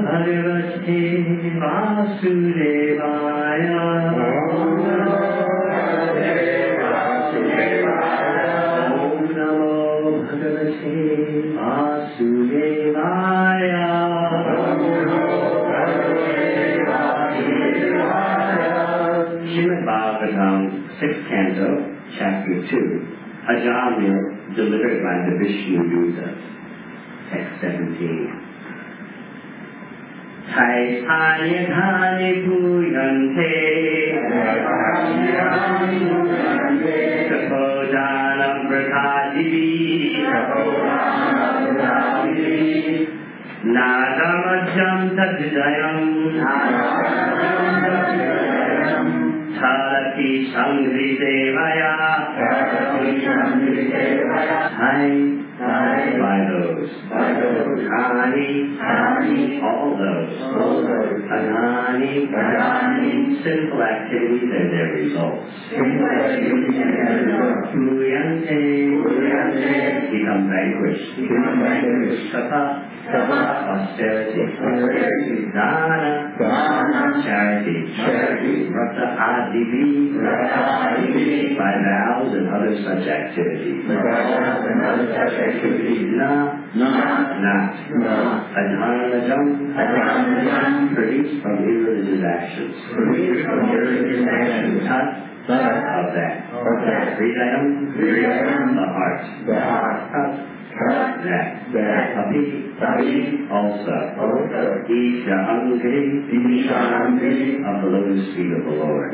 Bhagavate Vasudevaya. Om Namo Bhagavate Vasudevaya. Srimad Bhagavatam, 6th canto, chapter 2, Ajamil delivered by the Vishnu Dutta, text 17. Taisanya dhani puyante Sapodhanam pratadivi Nadamajam tadvidayam Thalati sangri devaya. By those. Dhani, all those. Adhani, sinful activities and their results. Puyante, become vanquished. Sapa, austerity. Dana, charity. Vrata adivi, by vows and other such activities. Not. Adharmajam, produced from irreligious actions. Tat, of that. Hridayam, the heart. That. Api, also. Isha Angri, of the lotus feet of the Lord.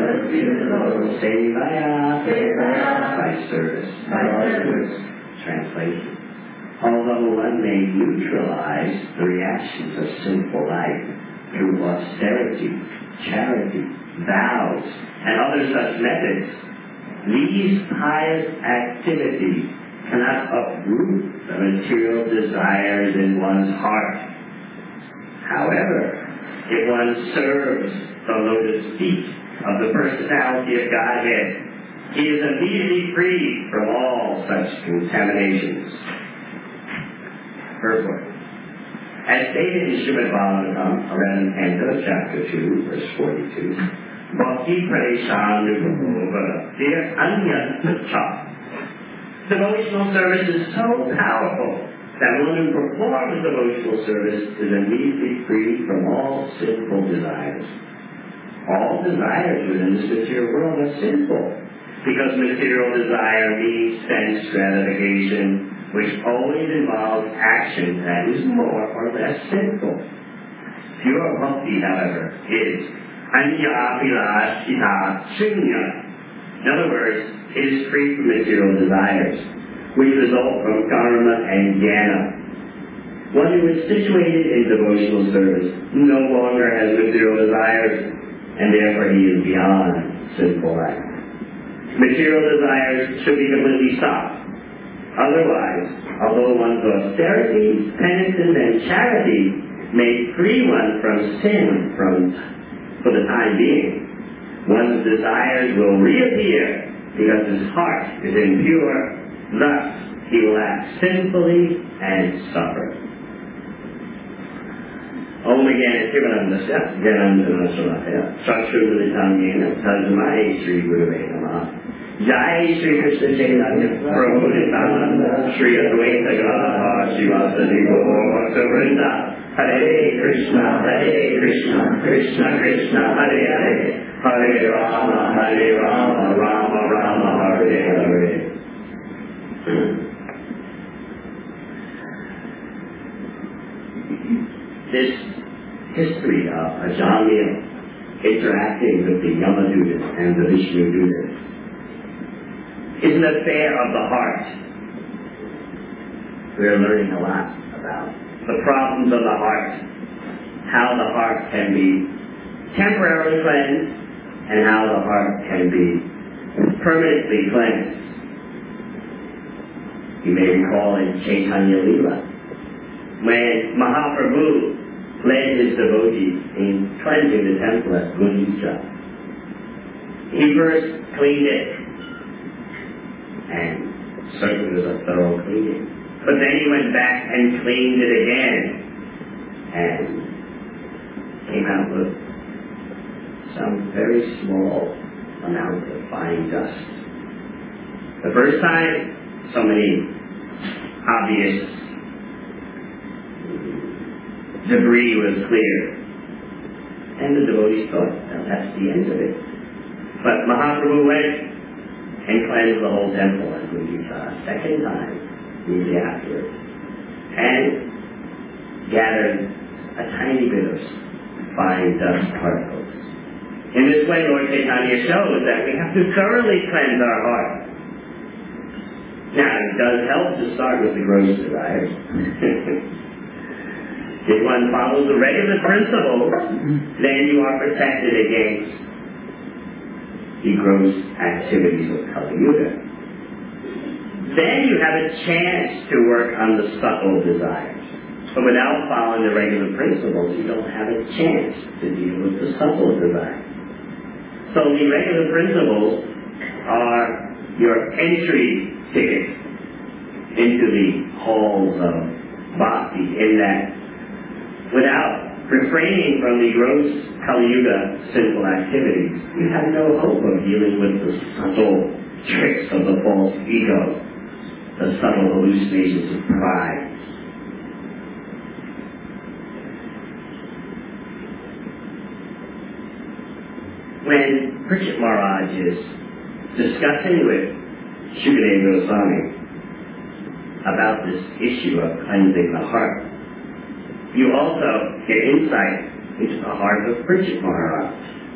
Sevaya, by service. Translation. Although one may neutralize the reactions of sinful life through austerity, charity, vows, and other such methods, these pious activities cannot uproot the material desires in one's heart. However, if one serves the lotus feet of the personality of Godhead, he is immediately freed from all such contaminations. Purport. As stated in Srimad Bhagavatam, 11th canto, chapter 2, verse 42, Bhakti Pradeshanubhava Anya Pacha. Devotional service is so powerful that one who performs devotional service is immediately freed from all sinful desires. All desires within this material world are sinful, because material desire means sense gratification, which always involves action that is more or less sinful. Pure bhakti, however, is anya-vilashita shunya. In other words, it is free from material desires, which result from karma and jnana. One who is situated in devotional service no longer has material desires, and therefore he is beyond sinful life. Material desires should be completely stopped. Otherwise, although one's austerities, penances, and charity may free one from sin for the time being, one's desires will reappear because his heart is impure. Thus, he will act sinfully and suffer. Om Jnana Sivanandasya Janandana Salataya Sakshuddhitanyena Tajmai Sri Gurave Namaha. Jai Sri Krishna Chaitanya Prabhu Nityananda Sri Advaita Gadadhara Srivasadi Gaura Bhakta-vrinda. Hare Krishna Krishna Krishna Hare Hare Hare Rama Rama Rama Hare Hare. This history of Ajamil interacting with the Yamadutas and the Vishnu Dutas is an affair of the heart. We are learning a lot about the problems of the heart, how the heart can be temporarily cleansed, and how the heart can be permanently cleansed. You may recall in Chaitanya Leela, when Mahaprabhu led his devotees in cleansing the temple at Gundicha, he first cleaned it, and certainly was a thorough cleaning. But then he went back and cleaned it again, and out with some very small amount of fine dust. The first time, so many obvious debris was cleared. And the devotees thought, well, that's the end of it. But Mahaprabhu went and cleansed the whole temple at Gundita a second time, immediately afterwards, and gathered a tiny bit of fine dust particles. In this way, Lord Chaitanya shows that we have to thoroughly cleanse our heart. Now, it does help to start with the gross desires. If one follows the regular principles, then you are protected against the gross activities of Kali Yuga. Then you have a chance to work on the subtle desires. But without following the regular principles, you don't have a chance to deal with the subtle desires. So the regular principles are your entry ticket into the halls of bhakti, in that without refraining from the gross Kali Yuga sinful activities, you have no hope of dealing with the subtle tricks of the false ego, the subtle hallucinations of pride. When Parikshit Maharaj is discussing with Shukadeva Goswami about this issue of cleansing the heart, you also get insight into the heart of Parikshit Maharaj.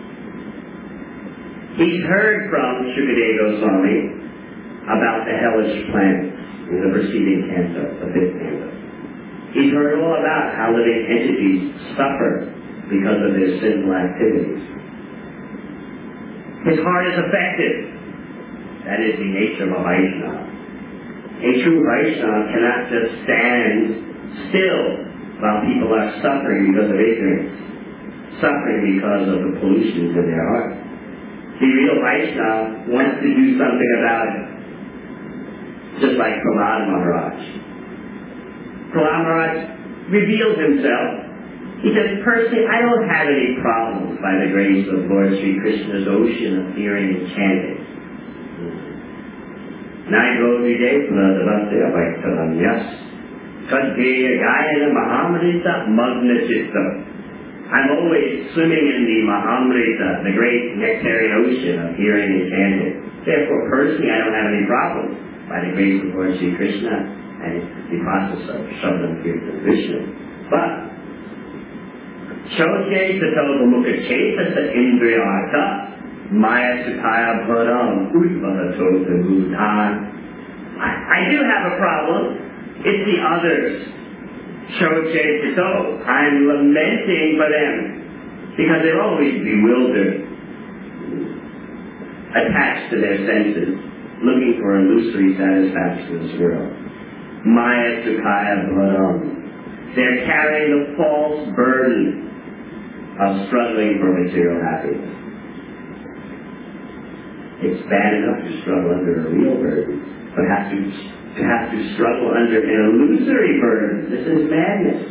He's heard from Shukadeva Goswami about the hellish planets in the preceding canto, the 5th canto. He's heard all about how living entities suffer because of their sinful activities. His heart is affected. That is the nature of a Vaishnava. A true Vaishnava cannot just stand still while people are suffering because of ignorance, suffering because of the pollutions in their heart. The real Vaishnava wants to do something about it, just like Prahlad Maharaj. Prahlad Maharaj reveals himself. He says, personally, I don't have any problems by the grace of Lord Sri Krishna's ocean of hearing and chanting. Naigo Videpna Devasya Vaitalam Yas Kadgeya Gayana Mahamrita Magna Chitta. I'm always swimming in the Mahamrita, the great nectarian ocean of hearing and chanting. Therefore, personally, I don't have any problems by the grace of Lord Sri Krishna and the process of Shravanam Kirtan Vishnu. But Choche Sato Mukha Chetasa Indriyata Maya Sukaya Bharam Udvahato Bhutan. I do have a problem. It's the others. Choche Sato. I'm lamenting for them because they're always bewildered, attached to their senses, looking for illusory satisfaction in this world. Maya Sukaya Bharam. They're carrying the false burden of struggling for material happiness. It's bad enough to struggle under a real burden, but to have to struggle under an illusory burden. This is madness.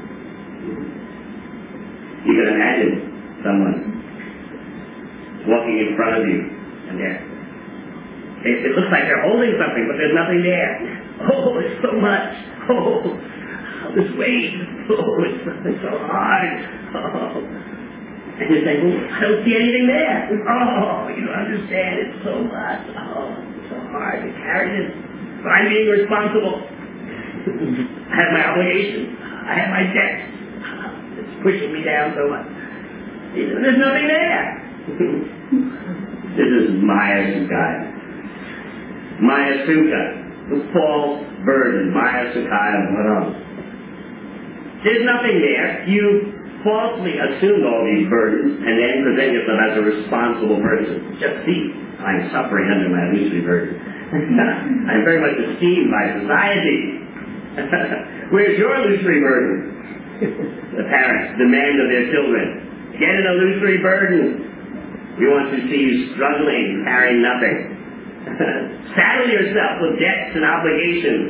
You can imagine someone walking in front of you, and it looks like they're holding something, but there's nothing there. Oh, it's so much. Oh, this weight. Oh, it's something so hard. Oh. And you say, well, I don't see anything there. Oh, you don't understand. It's so much. Oh, it's so hard to carry this. But I'm being responsible. I have my obligations. I have my debts. It's pushing me down so much. There's nothing there. This is Maya Sukaya. Maya Sukha, the false burden. Maya Sukaya Bharam. There's nothing there. You falsely assume all these burdens and then present yourself as a responsible person. Just see, I'm suffering under my illusory burden. I'm very much esteemed by society. Where's your illusory burden? The parents demand of their children, get an illusory burden. We want to see you struggling, carrying nothing. Saddle yourself with debts and obligations.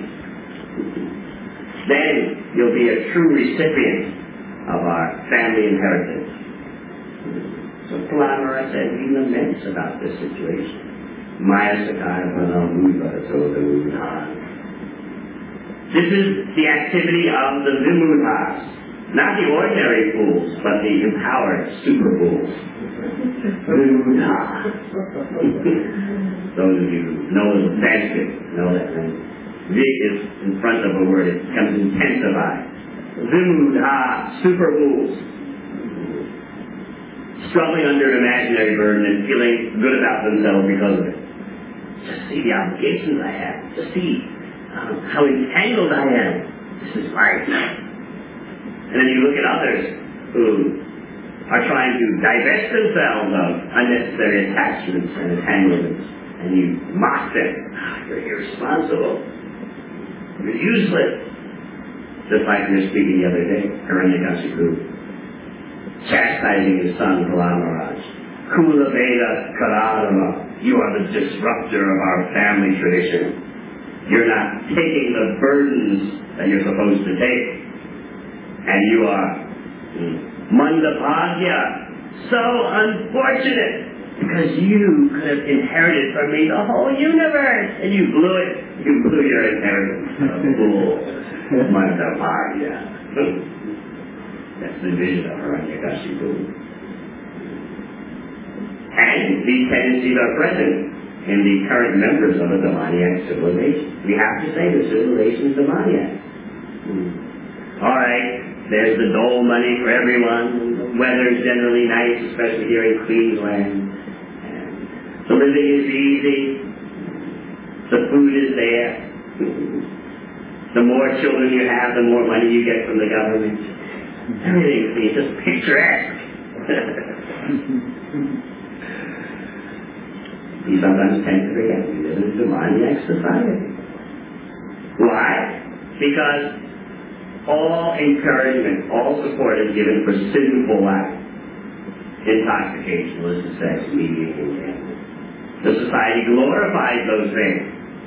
Then you'll be a true recipient of our family inheritance. So Kalama Raj said, he laments about this situation. Maya Sakaya Panamuva Sodamuha. This is the activity of the Vimudhas. Not the ordinary fools, but the empowered super fools. Those of you who know Sanskrit know that when Vig is in front of a word, it becomes intensified. Vimudha, super fools. Struggling under an imaginary burden and feeling good about themselves because of it. Just see the obligations I have. Just see how entangled I am. This is life. And then you look at others who are trying to divest themselves of unnecessary attachments and entanglements, and you mock them. You're irresponsible. You're useless. Just like we were speaking the other day, Hiranyakashipu, chastising his son Kalama Raj. Kula Veda Kaladama, you are the disruptor of our family tradition. You're not taking the burdens that you're supposed to take. And you are Mandapagya, so unfortunate, because you could have inherited from me the whole universe, and you blew it. You blew your inheritance. Fool. Mandapagya. That's the vision of Hiranyakashipu. And these tendencies are present in the current members of a demoniac civilization. We have to say the civilization is demoniac. All right, there's the dole money for everyone. The weather is generally nice, especially here in Queensland. And the living is easy. The food is there. The more children you have, the more money you get from the government. Everything's just picturesque. We sometimes tend to forget we live in a demoniac society. Why? Because all encouragement, all support is given for sinful life. Intoxication, illicit sex, media, and gambling. The society glorifies those things.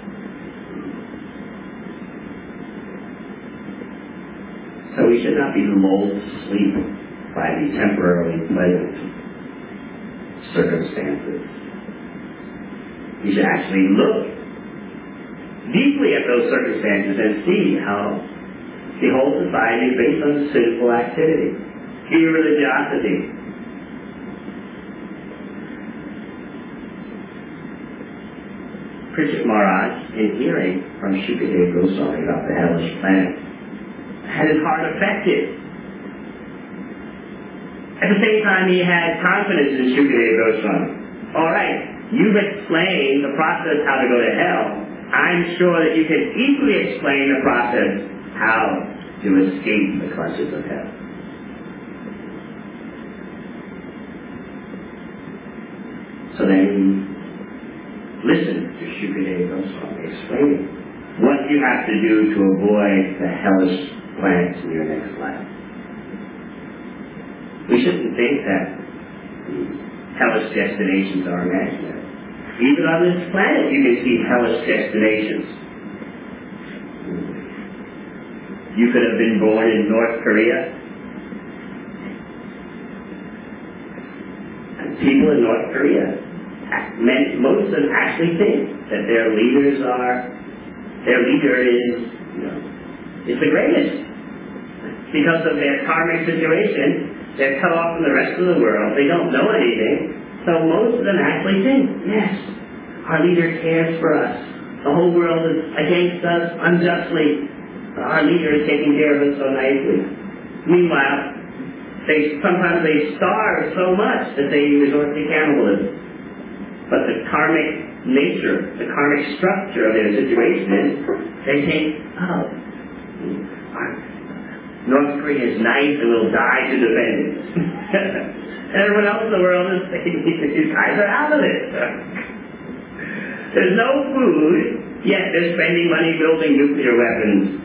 So we should not be lulled to sleep by the temporarily pleasant circumstances. We should actually look deeply at those circumstances and see how the whole society is based on sinful activity, irreligiosity. Pritchett Maharaj, in hearing from Shukadeva Goswami about the hellish planet, had his heart affected. At the same time, he had confidence in Shukadeva Goswami. All right, you've explained the process how to go to hell. I'm sure that you can equally explain the process how to escape the clutches of hell. So then listen to Shukadeva Goswami explaining what you have to do to avoid the hellish planets in your next life. We shouldn't think that hellish destinations are imaginary. Even on this planet you can see hellish destinations. You could have been born in North Korea. And people in North Korea, most of them actually think that their leader is the greatest. Because of their karmic situation, they're cut off from the rest of the world. They don't know anything. So most of them actually think, yes, our leader cares for us. The whole world is against us unjustly. Our leader is taking care of us so nicely. Meanwhile, sometimes they starve so much that they resort to cannibalism. But the karmic nature, the karmic structure of their situation is they think, North Korea is nice and will die to defend it. Everyone else in the world is thinking, these guys are out of it. There's no food, yet they're spending money building nuclear weapons.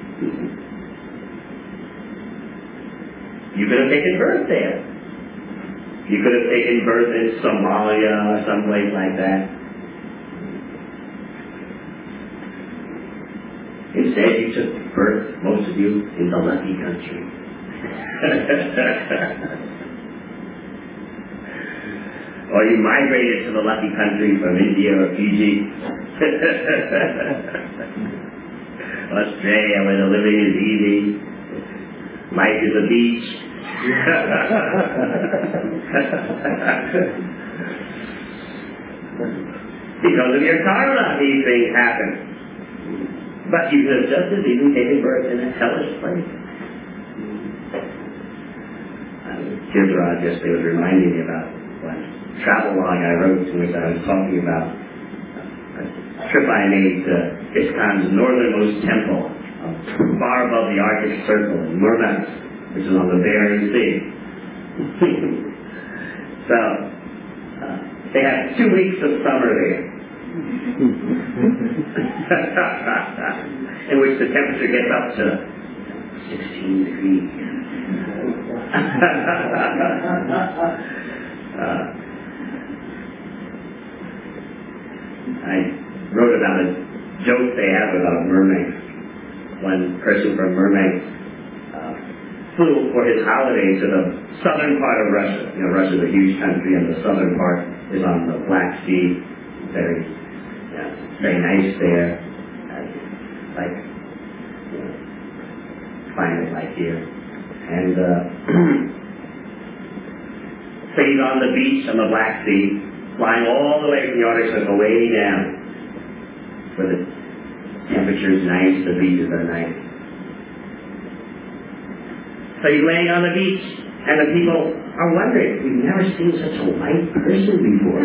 You could have taken birth there. You could have taken birth in Somalia or someplace like that. Instead, you took birth, most of you, in the lucky country. or you migrated to the lucky country from India or Fiji, Australia where the living is easy, life is a beach. Because of your karma, these things happen. But you could have just as easily taken birth in a hellish place. Kirtharaj yesterday was reminding me about one travel log I wrote in which I was talking about a trip I made to ISKCON's northernmost temple, far above the Arctic Circle in Murmansk, which is on the Bering Sea. So, they have 2 weeks of summer there, in which the temperature gets up to 16 degrees. I wrote about a joke they have about mermaids. One person from Murmansk flew for his holiday to the southern part of Russia. You know, Russia's a huge country, and the southern part is on the Black Sea. Very nice there. Like, climate like here. And so he's on the beach on the Black Sea, flying all the way from the Arctic Circle way down, where the temperature's nice, the beaches are nice. So he's laying on the beach, and the people are wondering, we've never seen such a white person before.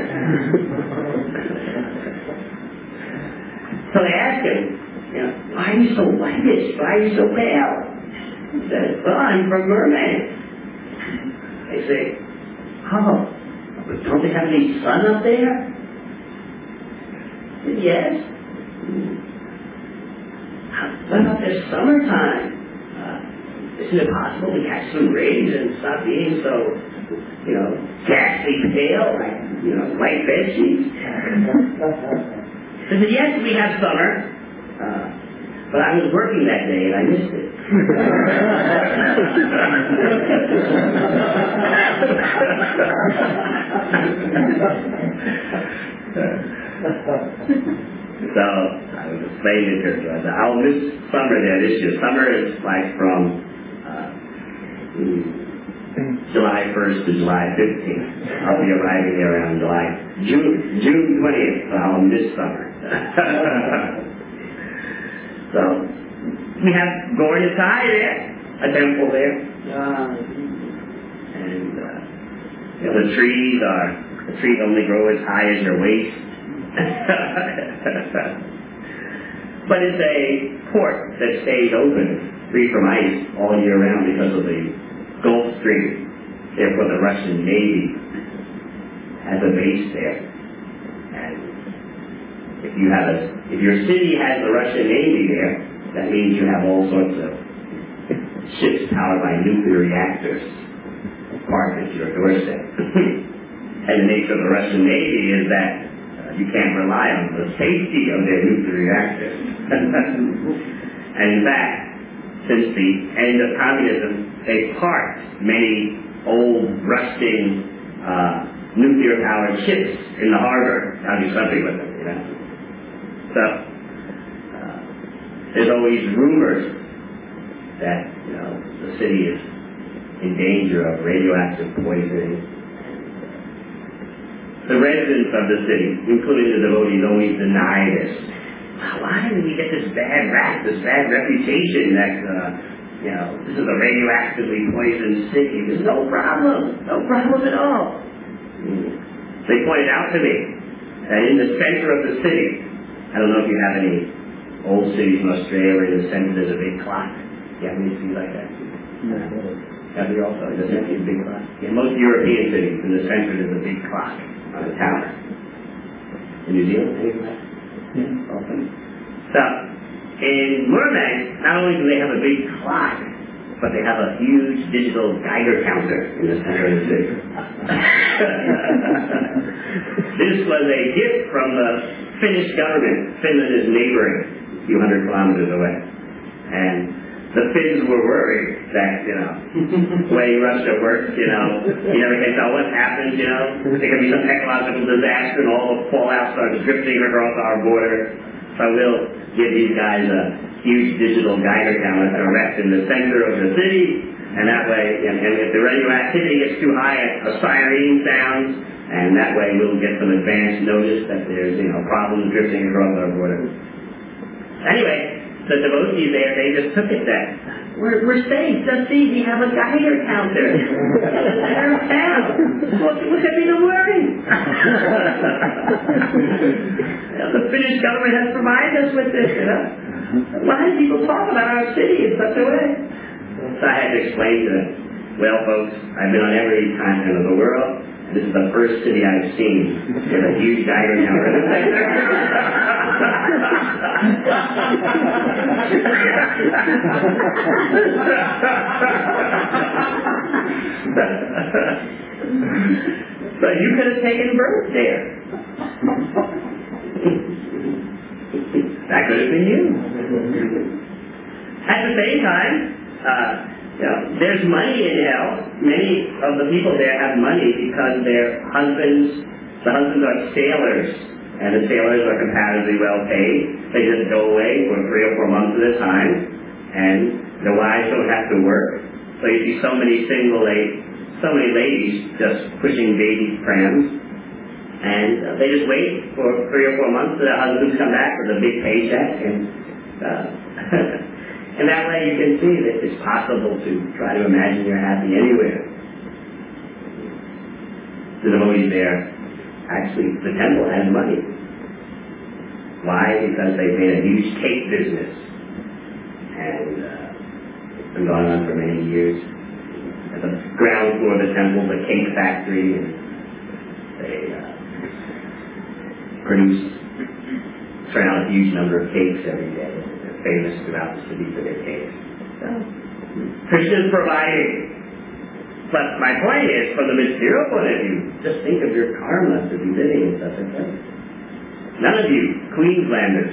So they ask him, why are you so whitish? Why are you so pale? He says, well, I'm from Murmansk. They say, oh, but don't they have any sun up there? He said, yes. What about this summertime? Isn't it possible to catch some rays and stop being so, ghastly pale, like, white bed sheets? He said, yes, we have summer, but I was working that day and I missed it. So I was explaining to her, I'll miss summer there this year. Summer is like from July 1st to July 15th. I'll be arriving there around June 20th, so I'll miss summer. So we have Gorya Sai there, a temple there. And the trees only grow as high as your waist. But it's a port that stays open, free from ice all year round because of the Gulf Stream. Therefore, the Russian Navy has a base there. And if your city has the Russian Navy there, that means you have all sorts of ships powered by nuclear reactors parked at your doorstep. And the nature of the Russian Navy is that you can't rely on the safety of their nuclear reactors. And in fact, since the end of communism, they parked many old, rusting, nuclear-powered ships in the harbor. I'll do something with them, So, there's always rumors that, the city is in danger of radioactive poisoning. The residents of the city, including the devotees, always deny this. Why do we get this bad rap, this bad reputation that, this is a radioactively poisoned city? There's no problem at all. They pointed out to me that in the center of the city, I don't know if you have any old cities in Australia where in the center there's a big clock. You have any cities like that? Have you also? Does it have a big clock? Yeah, most European cities, in the center there's a big clock on a tower. In New Zealand, anything like that? Yeah, often. So, in Murmansk, not only do they have a big clock, but they have a huge digital Geiger counter in the center of the city. This was a gift from the Finnish government. Finland is neighboring, a few hundred kilometers away. And The Finns were worried that, the way Russia works, you never can tell what happens, There could be some ecological disaster and all the fallout starts drifting across our border. So we'll give these guys a huge digital Geiger counter to erect in the center of the city, and that way, and if the radioactivity gets too high, a siren sounds, and that way we'll get some advance notice that there's, problems drifting across our border. Anyway, the devotees there, they just took it that we're safe. Just see, we have a Geiger counter in the center of town. What could be the worry? The Finnish government has provided us with this, Why do people talk about our city in such a way? So I had to explain to them, well, folks, I've been on every continent of the world. This is the first city I've seen with a huge Geiger counter in the center. So you could have taken birth there. That could have been you. At the same time, there's money in hell. Many of the people there have money because the husbands are sailors, and the sailors are comparatively well paid. They just go away for 3 or 4 months at a time, and the wives don't have to work. So you see so many ladies just pushing baby prams, and they just wait for 3 or 4 months till their husbands come back with a big paycheck, and and that way you can see that it's possible to try to imagine you're happy anywhere. The devotees there, actually, the temple has money. Why? Because they've made a huge cake business. And it's been going on for many years. At the ground floor of the temple, the cake factory, and they turn out a huge number of cakes every day. Famous throughout the city for their cakes. So, Krishna's providing. But my point is, from the material point of view, just think of your karma to be living in such a place. None of you Queenslanders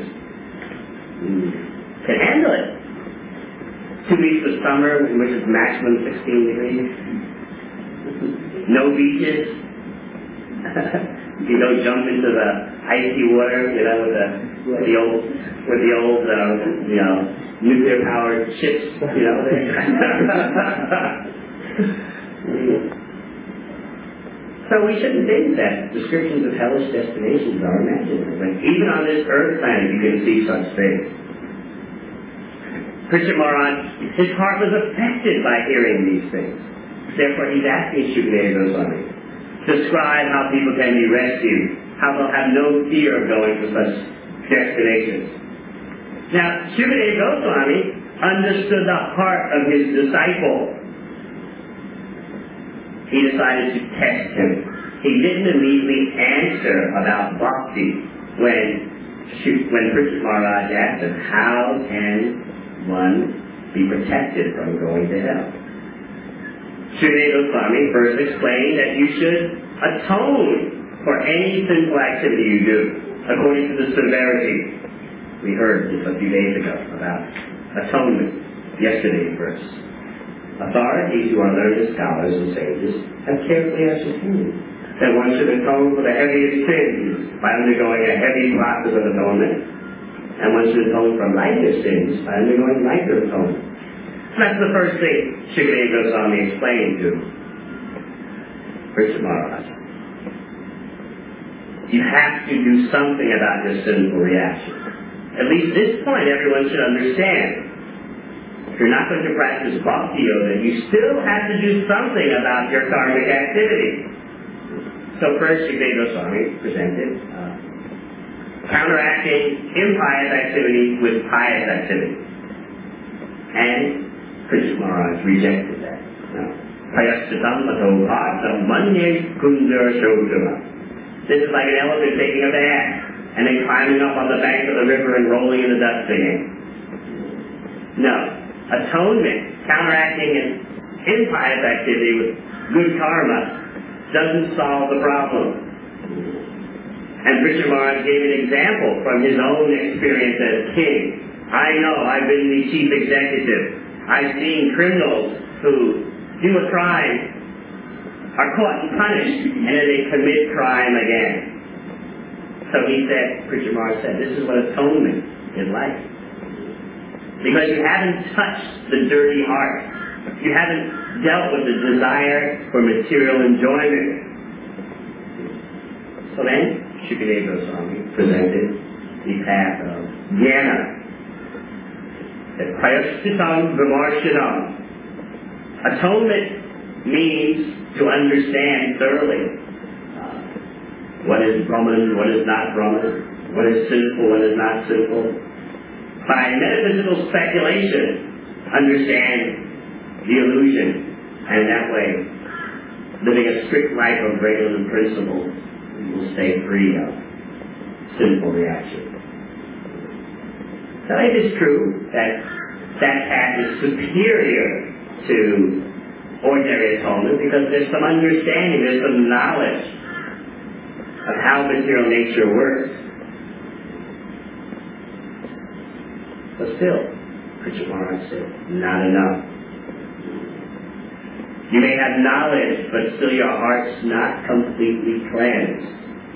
can handle it. 2 weeks of summer, in which it's maximum 16 degrees. No beaches. You don't jump into the icy water, with the old nuclear-powered ships, So we shouldn't think that descriptions of hellish destinations are imaginary. But even on this earth planet, you can see such things. Krishna Maharaj, his heart was affected by hearing these things. Therefore, he's asking Shukadeva Goswami, describe how people can be rescued, how they'll have no fear of going to such destinations. Now, Shukadeva Goswami understood the heart of his disciple. He decided to test him. He didn't immediately answer about bhakti when Krishna Maharaj asked him, how can one be protected from going to hell? Shukadeva Goswami first explained that you should atone for any sinful activity you do, according to the severity. We heard this a few days ago about atonement, yesterday's verse. Authorities who are learned scholars and sages have carefully ascertained that one should atone for the heaviest sins by undergoing a heavy process of atonement, and one should atone for lighter sins by undergoing lighter atonement. That's the first thing Shukadeva Goswami explained to Krishna Maharaj. You have to do something about your sinful reaction. At least this point everyone should understand. If you're not going to practice bhakti yoga, you still have to do something about your karmic activity. So first Shukadeva Goswami presented counteracting impious activity with pious activity. And Krishna Maharaj rejected that. This is like an elephant taking a bath and then climbing up on the bank of the river and rolling in the dust again. No. Atonement, counteracting an impious activity with good karma, doesn't solve the problem. And Krishna Maharaj gave an example from his own experience as king. I know, I've been the chief executive, I've seen criminals who do a crime, are caught and punished, and then they commit crime again. So he said, Preacher Mars said, this is what atonement is like. Because you haven't touched the dirty heart. You haven't dealt with the desire for material enjoyment. So then, Shukadeva Goswami presented the path of jnana. The prayaschitam vimarshanam. Atonement means to understand thoroughly what is Brahman, what is not Brahman, what is sinful, what is not sinful. By metaphysical speculation, understand the illusion, and that way, living a strict life of regular principles, you will stay free of sinful reaction. Now, it is true that that path is superior to ordinary atonement because there's some understanding, there's some knowledge of how material nature works. But still, Preacher Maharaj said, not enough. You may have knowledge, but still your heart's not completely cleansed.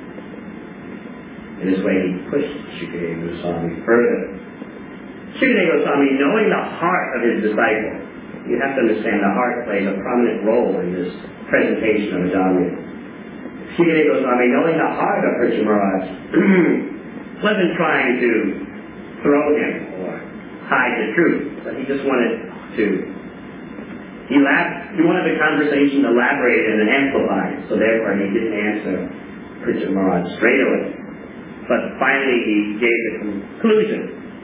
In this way, he pushed Shukadeva Goswami further. Shukadeva Goswami, knowing the heart of his disciple, you have to understand the heart plays a prominent role in this presentation of Ajamila. Shukadeva Goswami, knowing the heart of Preacher Maharaj, wasn't trying to throw him or hide the truth, but he just wanted to he wanted the conversation elaborated and amplified, so therefore he didn't answer Preacher Maharaj straight away. But finally he gave the conclusion.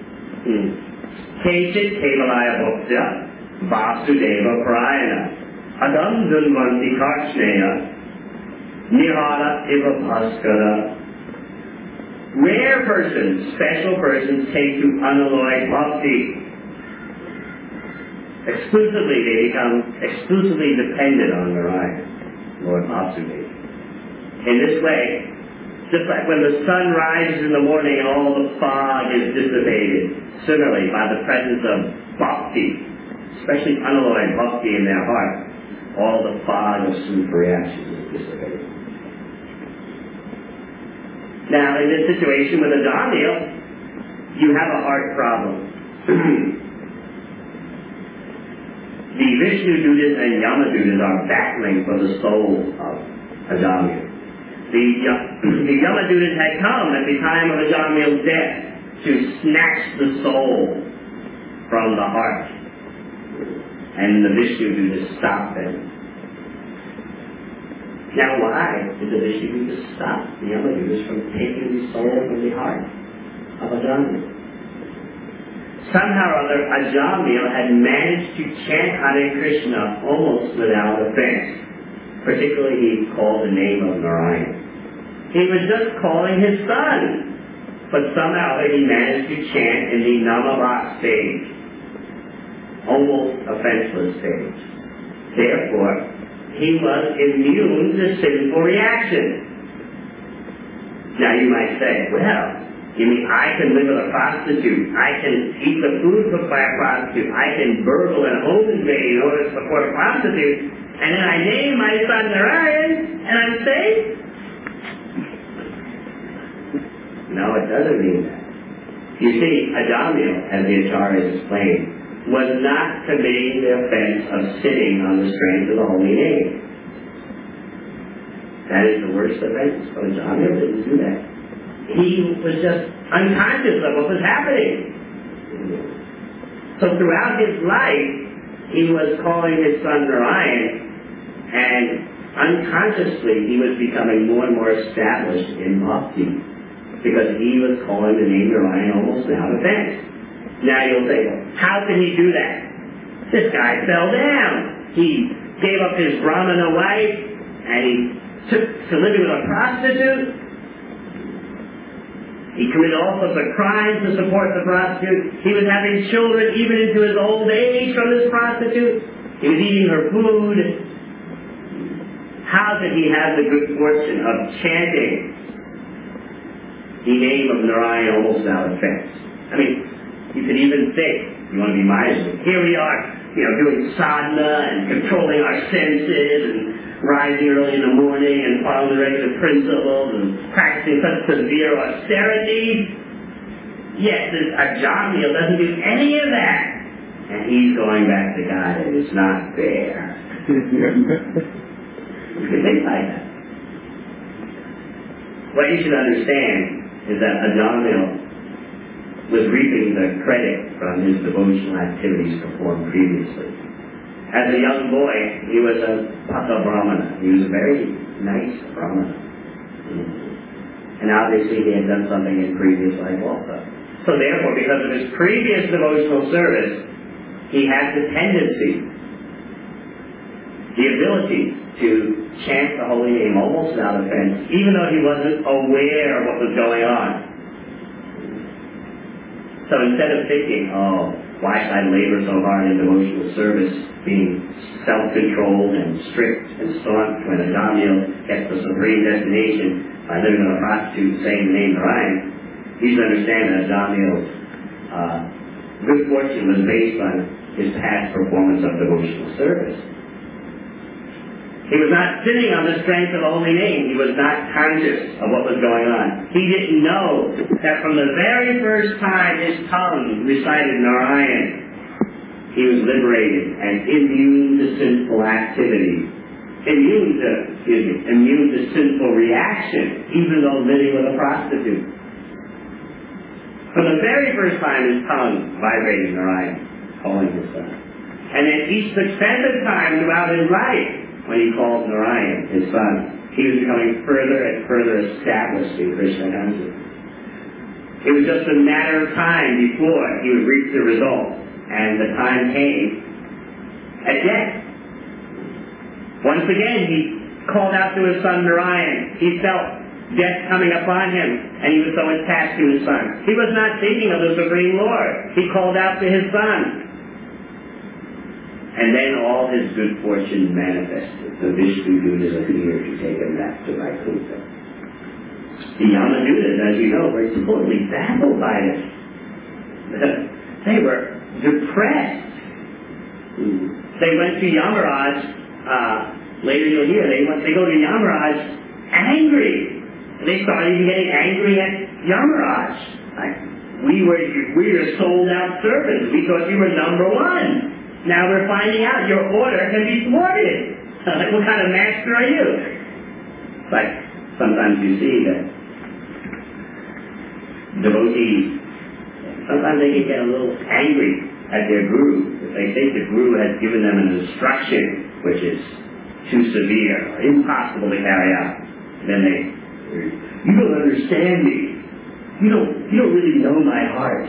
Kechit kevalaya bhaktya vasudeva prayana adam dunvanti karshneya nihara iva bhaskara. Rare persons, special persons, take to unalloyed bhakti. Exclusively, they become exclusively dependent on Narayana, Lord Vasudeva. In this way, just like when the sun rises in the morning and all the fog is dissipated, similarly, by the presence of bhakti, especially unalloyed bhakti in their heart, all the fog of super reactions is dissipated. Now, in this situation with Ajamila, you have a heart problem. The Vishnu Dutas and Yama Dutas are battling for the soul of Ajamila. The Yama Dutas had come at the time of Ajamila's death to snatch the soul from the heart. And the Vishnu Dutas stopped them. Now why did the Vishnu Dutas stop the Yama Dutas from taking the soul from the heart of Ajamila? Somehow or other, Ajamila had managed to chant Hare Krishna almost without offense. Particularly, he called the name of Narayana. He was just calling his son, but somehow he managed to chant in the Namava stage, almost offenseless stage. Therefore, he was immune to sinful reaction. Now you might say, well, you mean I can live with a prostitute, I can eat the food cooked by a prostitute, I can burgle and home invade in order to support a prostitute, and then I name my son Narayan, and I'm safe? No, it doesn't mean that. You see, Ajamila, as the Acharyas explained, was not committing the offense of sitting on the strength of the holy name. That is the worst offense, but Ajamila didn't do that. He was just unconscious of what was happening. So throughout his life, he was calling his son Narayan, and unconsciously he was becoming more and more established in bhakti, because he was calling the name Narayan almost without offense. Now you'll say, well, how can he do that? This guy fell down. He gave up his Brahmana wife, and he took to living with a prostitute. He committed all sorts of crimes to support the prostitute. He was having children even into his old age from this prostitute. He was eating her food. How could he have the good fortune of chanting the name of Narayan almost without offense? I mean, you could even think You want to be miserly. Here we are, doing sadhana and controlling our senses and rising early in the morning and following the regular principles and practicing such severe austerity. Yes, this Ajamil doesn't do any of that. And he's going back to God, and it's not fair. You can think like that. What you should understand is that Ajamil was reaping the credit from his devotional activities performed previously. As a young boy, he was a Pata Brahmana. He was a very nice Brahmana. And obviously he had done something in previous life also. So therefore, because of his previous devotional service, he had the tendency, the ability to chant the holy name almost without offense, even though he wasn't aware of what was going on. So instead of thinking, why should I labor so hard in devotional service, being self-controlled and strict and staunch when Ajamil gets the supreme destination by living on a prostitute and saying the name Narayan, you should understand that Ajamil's good fortune was based on his past performance of devotional service. He was not sitting on the strength of the holy name. He was not conscious of what was going on. He didn't know that from the very first time his tongue recited Narayan, he was liberated and immune to sinful activity. Immune to sinful reaction, even though living with a prostitute. From the very first time his tongue vibrated Narayan, calling his son. And then each successive time throughout his life, when he called Narayan, his son, he was becoming further and further established in Krishna consciousness. It was just a matter of time before he would reach the result, and the time came at death. Once again, he called out to his son Narayan. He felt death coming upon him, and he was so attached to his son. He was not thinking of the Supreme Lord. He called out to his son. And then all his good fortune manifested. The Vishnu-dutas appeared to take him back to Vaikuntha. The Yamadutas, as you know, were totally baffled by this. They were depressed. They went to Yamaraj, later you'll hear, they go to Yamaraj angry. They started even getting angry at Yamaraj. Like, we were sold out servants. We thought you were number one. Now we're finding out your order can be thwarted. Like, what kind of master are you? But sometimes you see that devotees, sometimes they can get a little angry at their guru. If they think the guru has given them an instruction which is too severe or impossible to carry out, then you don't understand me. You don't really know my heart.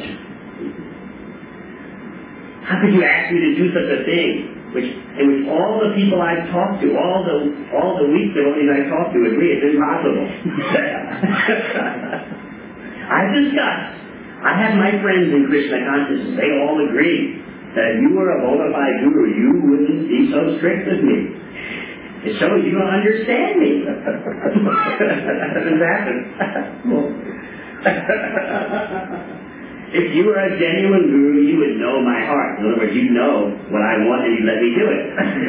How could you ask me to do such a thing? In which all the people I've talked to, all the weak devotees I've talked to agree it's impossible. I've discussed. I have my friends in Krishna consciousness. They all agree that if you were a bona fide guru, you wouldn't be so strict with me. It shows you don't understand me. That doesn't happen. If you were a genuine guru, you would know my heart. In other words, you'd know what I want and you'd let me do it.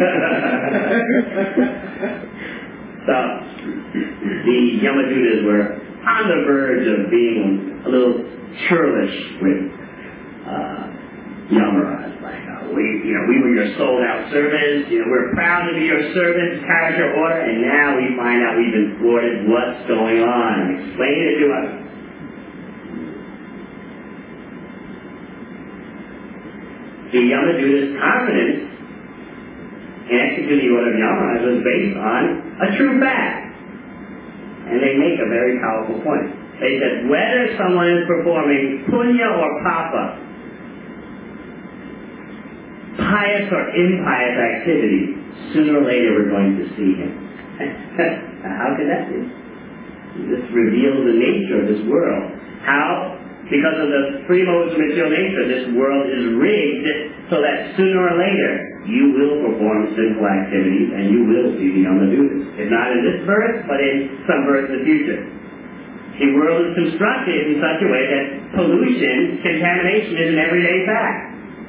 So, the Yamadutas were on the verge of being a little churlish with Yamaraj. Like, we were your sold-out servants. We're proud to be your servants, carry your order, and now we find out we've been thwarted. What's going on? Explain it to us. The Yamaduta's confidence in executing the order of Yamaraj was based on a true fact. And they make a very powerful point. They said, whether someone is performing punya or papa, pious or impious activity, sooner or later we're going to see him. How could that be? This reveals the nature of this world. How? Because of the free modes of material nature, this world is rigged so that sooner or later you will perform sinful activities and you will see the Yamadutas. If not in this birth, but in some birth in the future. The world is constructed in such a way that pollution, contamination is an everyday fact.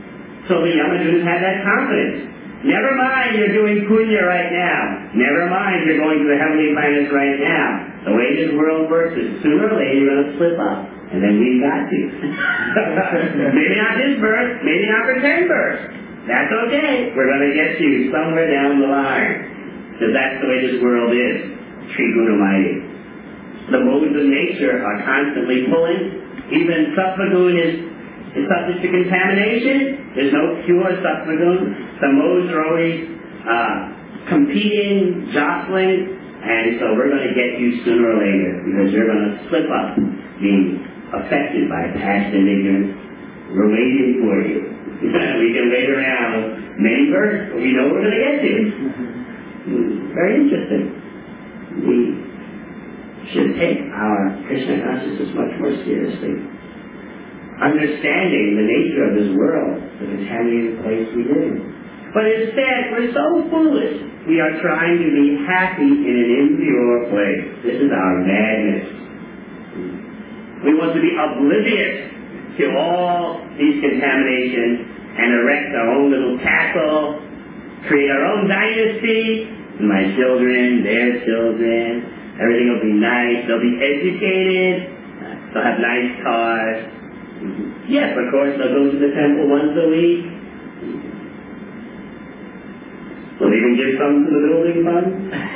So the Yamadus had that confidence. Never mind you're doing punya right now. Never mind you're going to the heavenly planets right now. The way this world works is sooner or later you're going to slip up. And then we've got to. Maybe not this birth, maybe not for 10 births. That's okay. We're going to get you somewhere down the line. Because that's the way this world is. Trigunamaya. The modes of nature are constantly pulling. Even Sattva-gun is subject to contamination. There's no pure Sattva-gun. The modes are always competing, jostling, and so we're going to get you sooner or later because you're going to slip up, being affected by past and ignorance. We're waiting for you. We can wait around many births, but we know we're going to get you. Very interesting. We should take our Krishna consciousness much more seriously. Understanding the nature of this world, the contaminated place we live in. But instead, we're so foolish. We are trying to be happy in an impure place. This is our madness. We want to be oblivious to all these contaminations and erect our own little castle, create our own dynasty. My children, their children, everything will be nice. They'll be educated. They'll have nice cars. Yes, of course, they'll go to the temple once a week. We'll even give some to the building fund.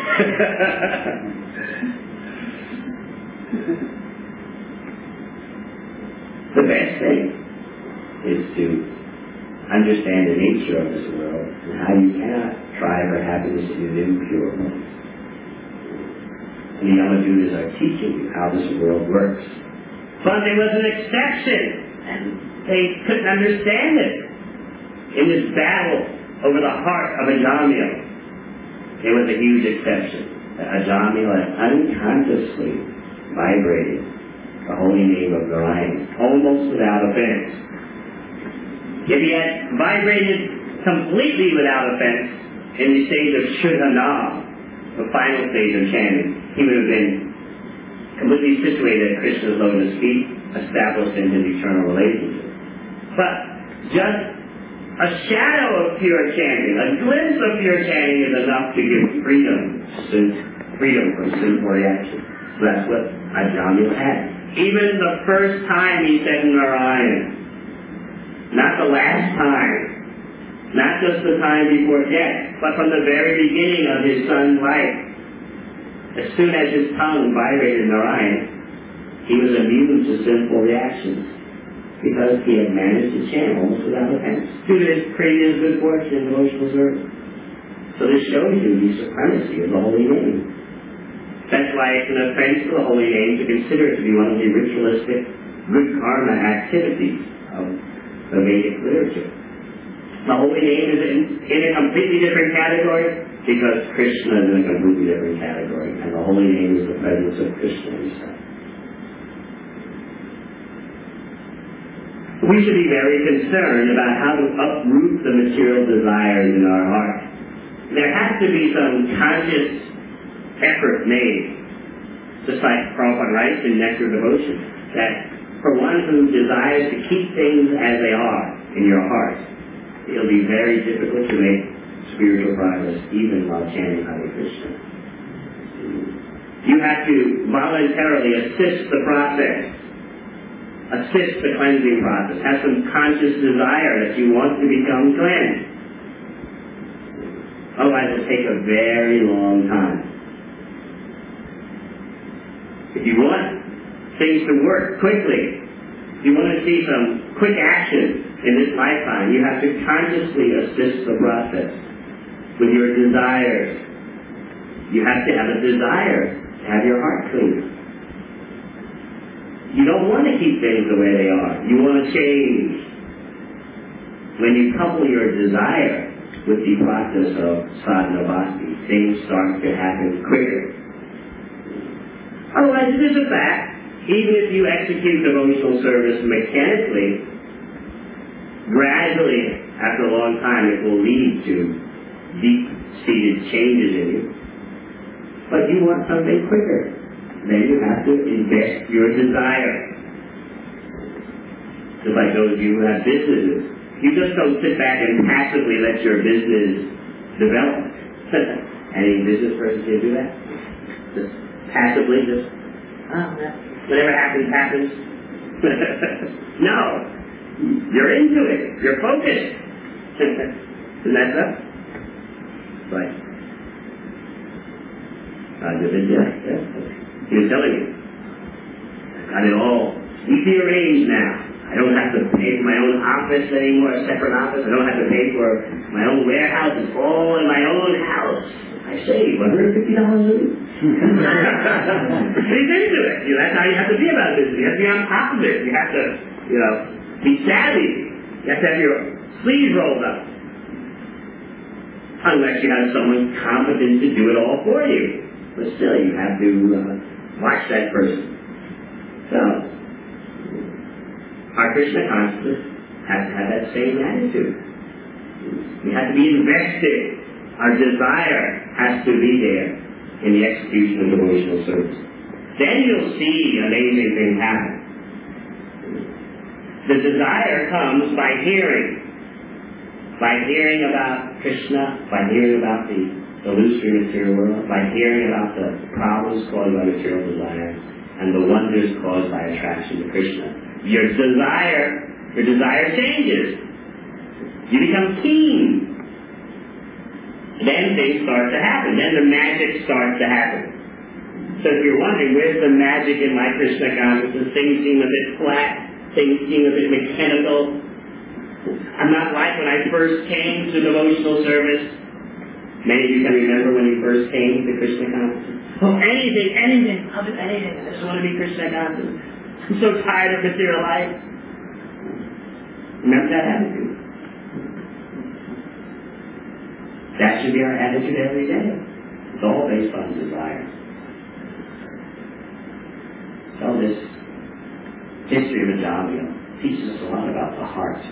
The best thing is to understand the nature of this world and how you cannot try for happiness in an impure place. And the Yamajunas are teaching you how this world works. But there was an exception, and they couldn't understand it. In this battle over the heart of Ajamila, there was a huge exception. Ajamila unconsciously vibrated the holy name of Narayan, almost without offense. If he had vibrated completely without offense in the stage of Shuddhana, the final stage of chanting, he would have been completely situated at Krishna's lotus feet, established in his eternal relationship. But just a shadow of pure chanting, a glimpse of pure chanting is enough to give freedom from sinful reaction. So that's what Ajamila had. Even the first time he said Narayan, not the last time, not just the time before death, but from the very beginning of his son's life. As soon as his tongue vibrated Narayan, he was immune to sinful reactions because he had managed to chant almost without offense due to his previous good fortune and devotional service. So this shows you the supremacy of the holy name. That's why it's an offense to the holy name to consider it to be one of the ritualistic good karma activities of the Vedic literature. The holy name is in a completely different category because Krishna is in a completely different category, and the holy name is the presence of Krishna himself. We should be very concerned about how to uproot the material desires in our heart. There has to be some conscious effort made, just like Prabhupada writes in Nectar Devotion, that for one who desires to keep things as they are in your heart, it'll be very difficult to make spiritual progress even while chanting Hare Krishna. You have to voluntarily assist the process, assist the cleansing process, have some conscious desire that you want to become cleansed. Otherwise it'll take a very long time. If you want things to work quickly, if you want to see some quick action in this lifetime, you have to consciously assist the process with your desires. You have to have a desire to have your heart clean. You don't want to keep things the way they are. You want to change. When you couple your desire with the process of sadhana bhakti, things start to happen quicker. Otherwise, it is a fact, even if you execute devotional service mechanically, gradually, after a long time, it will lead to deep-seated changes in you. But you want something quicker. Then you have to invest your desire. Just like those of you who have businesses, You just don't sit back and passively let your business develop. Any business person can do that? Just passively, whatever happens, happens. No. You're into it. You're focused. Isn't that so? Right. Yeah. He was telling me. Got it all neatly arranged now. I don't have to pay for my own office anymore, a separate office. I don't have to pay for my own warehouse. It's all in my own house. I save $150 a week. He's into it. That's how you have to be about this. You have to be on top of it. You have to, be savvy. You have to have your sleeves rolled up. Unless you have someone competent to do it all for you. But still, you have to watch that person. So, our Krishna consciousness has to have that same attitude. We have to be invested. Our desire has to be there in the execution of devotional service. Then you'll see amazing things happen. The desire comes by hearing. By hearing about Krishna, by hearing about the illusory material world, by hearing about the problems caused by material desire, and the wonders caused by attraction to Krishna. Your desire changes. You become keen. Then things start to happen. Then the magic starts to happen. So if you're wondering, where's the magic in my Krishna consciousness? Things seem a bit flat. Things seem a bit mechanical. I'm not like when I first came to devotional service. Many of you can remember when you first came to Krishna consciousness. Oh, anything. I'll do anything. I just want to be Krishna conscious. I'm so tired of material life. Remember that attitude? That should be our attitude every day. It's all based on desire. So this history of Ajamila teaches us a lot about the heart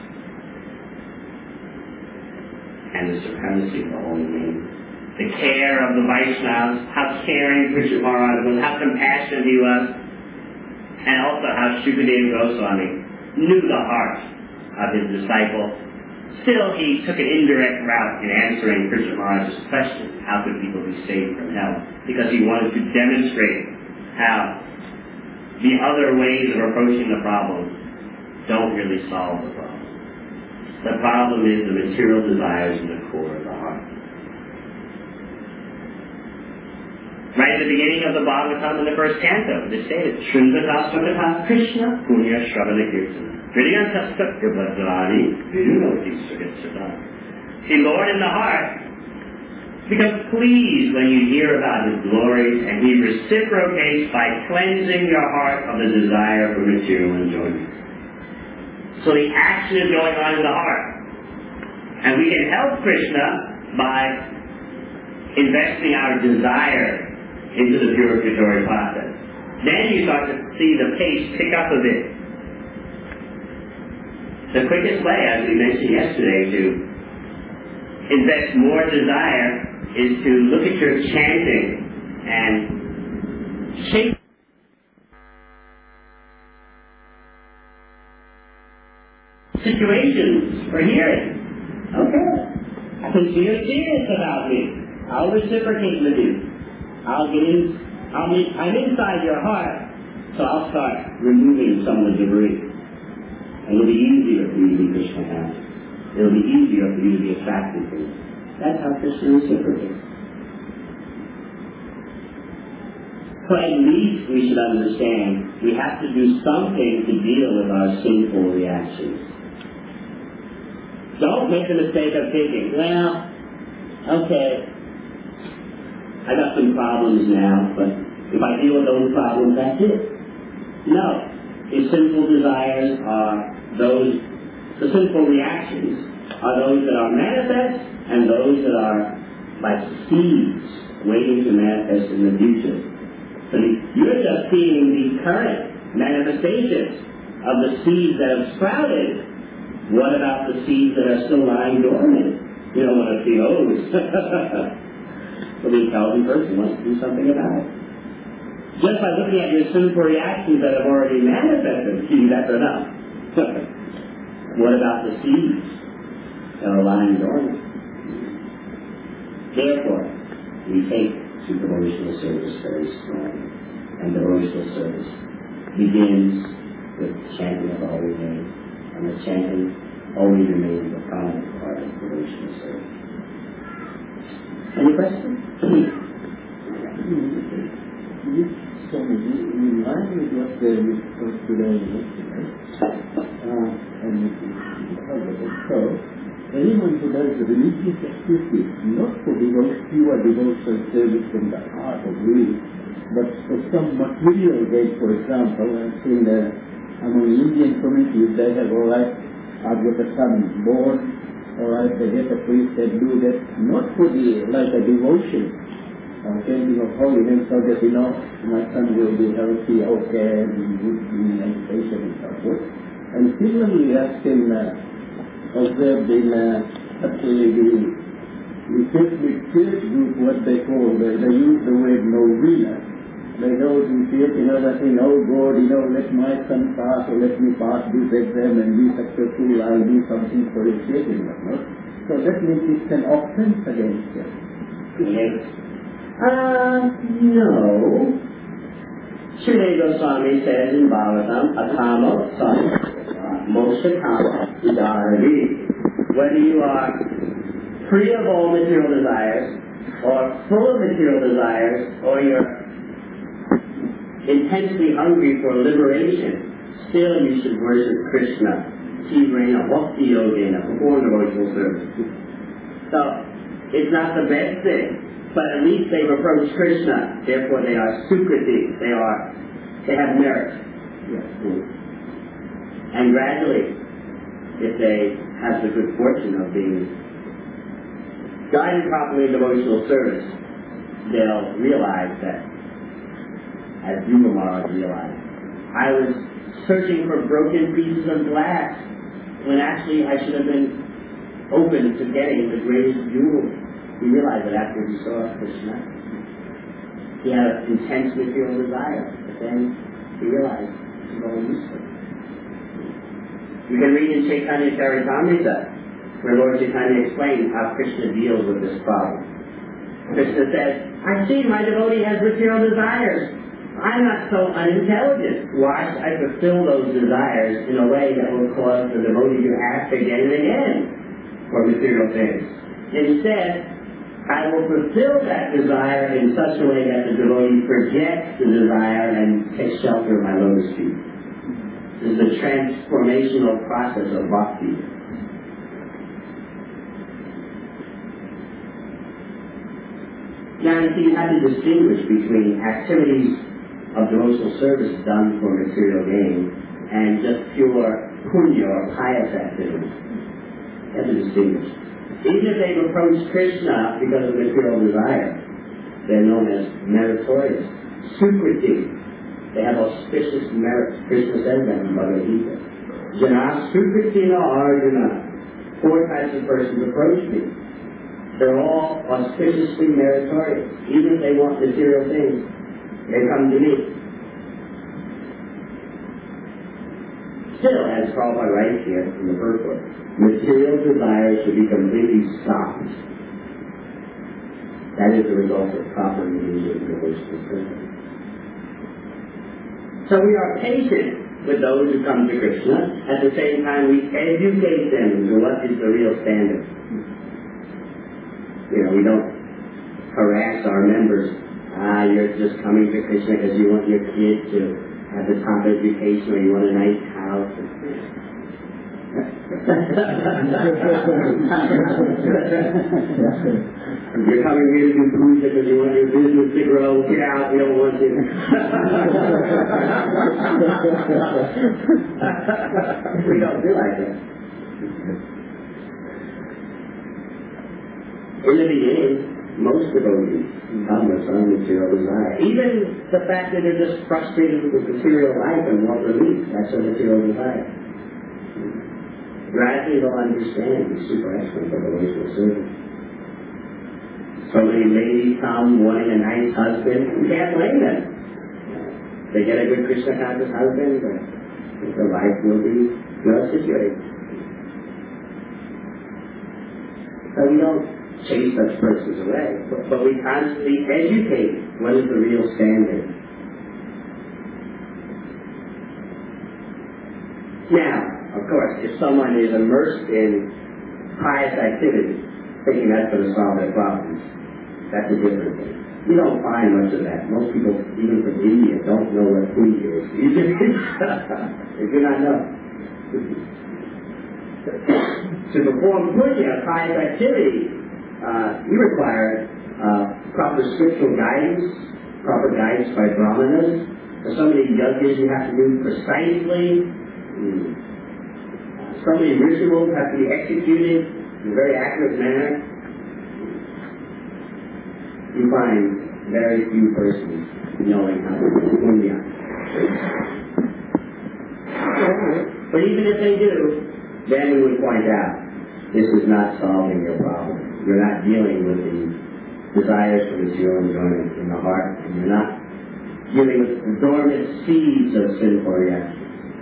and the supremacy of the holy name. The care of the Vaishnavas, how caring Krishna Maharaj was, how compassionate he was, and also how Shukadeva Goswami knew the heart of his disciple. Still, he took an indirect route in answering Krishna Maharaj's question, how could people be saved from hell? Because he wanted to demonstrate how the other ways of approaching the problem don't really solve the problem. The problem is the material desires in the core of the heart. Right at the beginning of the Bhagavatam in the first canto, it stated, Shrindakastakata Krishna Punya Shravana Kirtana. See, Lord in the heart becomes pleased when you hear about His glories, and He reciprocates by cleansing your heart of the desire for material enjoyment. So the action is going on in the heart. And we can help Krishna by investing our desire into the purificatory process. Then you start to see the pace pick up a bit. The quickest way, as we mentioned yesterday, to invest more desire is to look at your chanting and shape situations for hearing. Okay. I can see you're serious about me. I'll reciprocate with you. I'm inside your heart, so I'll start removing some of the debris. And it'll be easier for you to be Krishna conscious. It'll be easier for you to be attracted to it. That's how Krishna reciprocates. So at least we should understand we have to do something to deal with our sinful reactions. Don't make the mistake of thinking, well, okay, I got some problems now, but if I deal with those problems, that's it. No. The sinful desires are the sinful reactions are those that are manifest and those that are like seeds waiting to manifest in the future. So you're just seeing the current manifestations of the seeds that have sprouted. What about the seeds that are still lying dormant? You don't want to see those. So the intelligent person wants to do something about it. Just by looking at your sinful reactions that have already manifested, see, that's enough. what about the seeds that are lying dormant? Therefore, we take to devotional service very strongly. And devotional service begins with chanting of the holy name. And the chanting always remains a prominent part of devotional service. Any questions? So, in line with what we discussed today yesterday, so anyone who does religious activity, not for pure devotional service from the heart of will, but for some material gain, for example, I've seen among Indian communities, they have, all right, I've got a son born, all right, they get a priest that do that, not for like a devotion, changing of holy name, so that, my son will be healthy, okay, and good in education and so forth. And similarly, I've seen observed in actually the Catholic Church group, what they call, they use the word novena. They go to church, that thing, oh God, let my son pass, or let me pass this exam and be successful, I'll do something for his church and whatnot. So that means it's an offense against him. Yes. No. Srila Goswami says in Bhagavatam, Atama Sam Moksha Kama Udari. Whether you are free of all material desires, or full of material desires, or you're intensely hungry for liberation, still you should worship Krishna. Tivrena Bhakti Yogena, perform devotional service. So, it's not the best thing. But at least they've approached Krishna, therefore they are Sukriti, they have merit. Yes. And gradually, if they have the good fortune of being guided properly in devotional service, they'll realize that, as Dhruva Maharaj realized, I was searching for broken pieces of glass when actually I should have been open to getting the greatest jewel. He realized that after he saw Krishna, he had an intense material desire, but then he realized it was all useful. You can read in Chaitanya Charitamrita, where Lord Chaitanya explains how Krishna deals with this problem. Krishna says, I see my devotee has material desires. I'm not so unintelligent. Why should I fulfill those desires in a way that will cause the devotee to ask again and again for material things? Instead, I will fulfill that desire in such a way that the devotee forgets the desire and takes shelter of my lotus feet. This is a transformational process of bhakti. Now, you have to distinguish between activities of devotional service done for material gain and just pure punya or pious activities. You have to distinguish. Even if they've approached Krishna because of material desire, they're known as meritorious. Sukriti. They have auspicious merit. Krishna says that in Bhagavad Gita. Jana Sukriti na Arjuna. 4 types of persons approach me. They're all auspiciously meritorious. Even if they want material things, they come to me. Still, as Prabhupada writes here in the purport, material desires should be completely stopped. That is the result of proper engagement in devotional service. So we are patient with those who come to Krishna. At the same time, we educate them to what is the real standard. We don't harass our members. You're just coming to Krishna because you want your kid to have the top education, or you want a nice house. You're coming here to do puja because you want your business to grow. Get out, we don't want you. We don't do like that. In the beginning, most devotees come with some material desire. Even the fact that they're just frustrated with material life and want relief, that's a material desire. Gradually they'll understand the super excellence of devotional service. So many ladies come wanting a nice husband. You can't blame them. They get a good Krishna conscious husband, but the life will be well situated. So we don't chase such persons away, but we constantly educate what is the real standard. Now, of course, if someone is immersed in pious activity, thinking that's going to solve their problems, that's a different thing. You don't find much of that. Most people, even from India, don't know what puja is. You just do not know. To perform puja, pious activity, you require proper scriptural guidance, proper guidance by brahmanas. For so many yajnas you have to do precisely. So many rituals have to be executed in a very accurate manner. You find very few persons knowing how to do punya. But even if they do, then we would point out, this is not solving your problem. You're not dealing with the desires for material enjoyment in the heart, and you're not dealing with the dormant seeds of sinful reactions.